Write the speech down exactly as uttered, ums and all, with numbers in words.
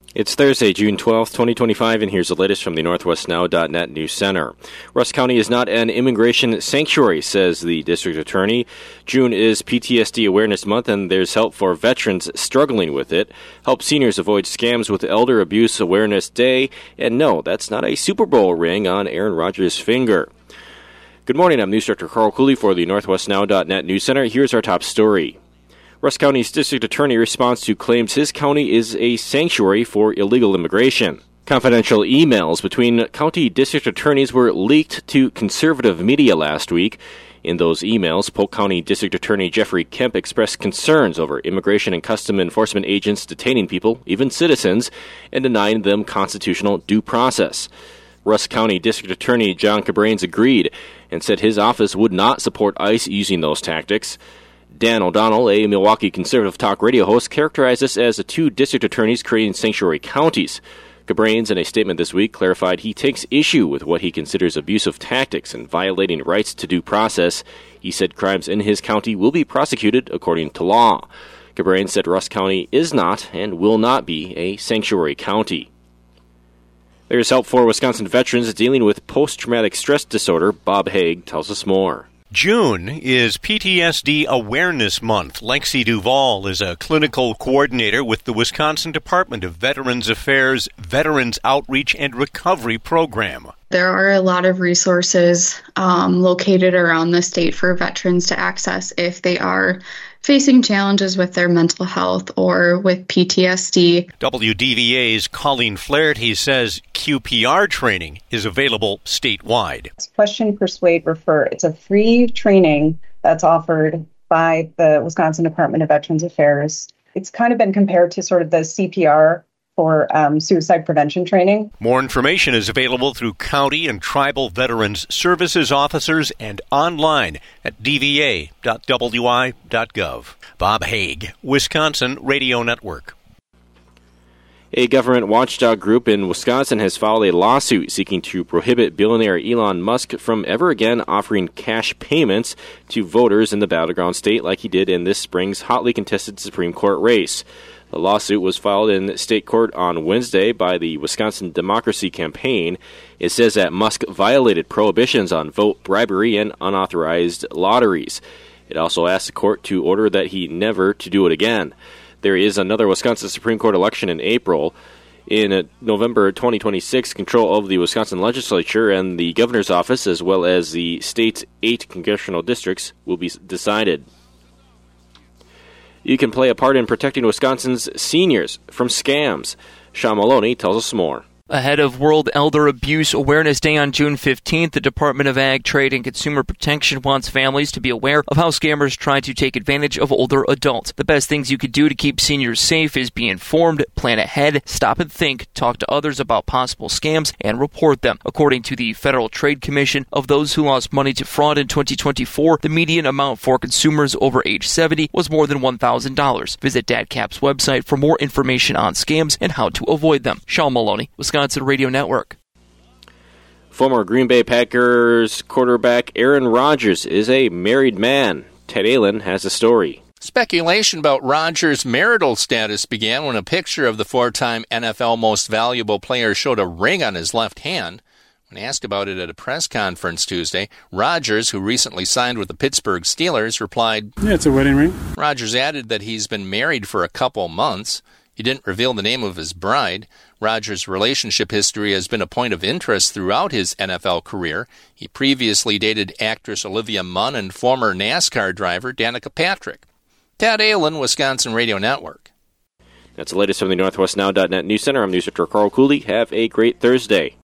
It's Thursday, June twelfth, twenty twenty-five, and here's the latest from the Northwest Now dot net News Center. Rusk County is not an immigration sanctuary, says the district attorney. June is P T S D Awareness Month, and there's help for veterans struggling with it. Help seniors avoid scams with Elder Abuse Awareness Day. And no, that's not a Super Bowl ring on Aaron Rodgers' finger. Good morning, I'm News Director Carl Cooley for the Northwest Now dot net News Center. Here's our top story. Rusk County's district attorney responds to claims his county is a sanctuary for illegal immigration. Confidential emails between county district attorneys were leaked to conservative media last week. In those emails, Polk County District Attorney Jeffrey Kemp expressed concerns over immigration and custom enforcement agents detaining people, even citizens, and denying them constitutional due process. Rusk County District Attorney John Cabranes agreed and said his office would not support ICE using those tactics. Dan O'Donnell, a Milwaukee conservative talk radio host, characterized this as the two district attorneys creating sanctuary counties. Cabranes, in a statement this week, clarified he takes issue with what he considers abusive tactics and violating rights to due process. He said crimes in his county will be prosecuted according to law. Cabranes said Rusk County is not and will not be a sanctuary county. There's help for Wisconsin veterans dealing with post-traumatic stress disorder. Bob Haig tells us more. June is P T S D Awareness Month. Lexi Duvall is a clinical coordinator with the Wisconsin Department of Veterans Affairs Veterans Outreach and Recovery Program. There are a lot of resources um, located around the state for veterans to access if they are facing challenges with their mental health or with P T S D. W D V A's Colleen Flaherty says Q P R training is available statewide. It's Question, Persuade, Refer. It's a free training that's offered by the Wisconsin Department of Veterans Affairs. It's kind of been compared to sort of the C P R for um, suicide prevention training. More information is available through county and tribal veterans services officers and online at d v a dot w i dot gov. Bob Haig, Wisconsin Radio Network. A government watchdog group in Wisconsin has filed a lawsuit seeking to prohibit billionaire Elon Musk from ever again offering cash payments to voters in the battleground state like he did in this spring's hotly contested Supreme Court race. The lawsuit was filed in state court on Wednesday by the Wisconsin Democracy Campaign. It says that Musk violated prohibitions on vote bribery and unauthorized lotteries. It also asked the court to order that he never to do it again. There is another Wisconsin Supreme Court election in April. In November twenty twenty-six, control of the Wisconsin legislature and the governor's office, as well as the state's eight congressional districts, will be decided. You can play a part in protecting Wisconsin's seniors from scams. Sean Maloney tells us more. Ahead of World Elder Abuse Awareness Day on June fifteenth, the Department of Ag, Trade, and Consumer Protection wants families to be aware of how scammers try to take advantage of older adults. The best things you could do to keep seniors safe is be informed, plan ahead, stop and think, talk to others about possible scams, and report them. According to the Federal Trade Commission, of those who lost money to fraud in twenty twenty-four, the median amount for consumers over age seventy was more than one thousand dollars. Visit DADCAP's website for more information on scams and how to avoid them. Sean Maloney, Wisconsin Radio Network. Former Green Bay Packers quarterback Aaron Rodgers is a married man. Ted Allen has a story. Speculation about Rodgers' marital status began when a picture of the four-time N F L Most Valuable Player showed a ring on his left hand. When asked about it at a press conference Tuesday, Rodgers, who recently signed with the Pittsburgh Steelers, replied, "Yeah, it's a wedding ring." Rodgers added that he's been married for a couple months. He didn't reveal the name of his bride. Rodgers' relationship history has been a point of interest throughout his N F L career. He previously dated actress Olivia Munn and former NASCAR driver Danica Patrick. Ted Allen, Wisconsin Radio Network. That's the latest from the Northwest Now dot net News Center. I'm News Director Carl Cooley. Have a great Thursday.